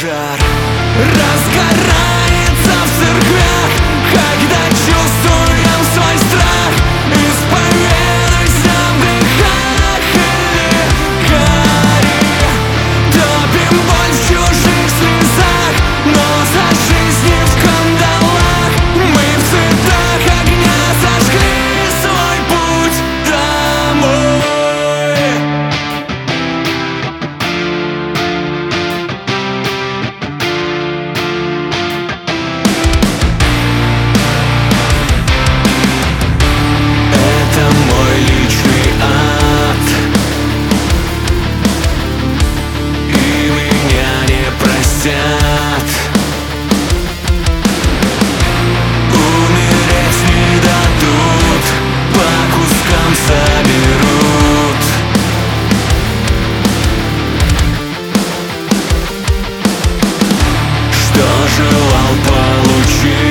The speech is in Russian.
пожар разгорается в церквях, когда чувствуем свой страх. Исповедуйся в грехах или гори, топим боль в чужих слезах, но за жизни в кандалах. Мы в цветах огня сожгли свой путь домой. Это мой личный ад, и меня не простят. Умереть не дадут, по кускам соберут. Что желал, получил.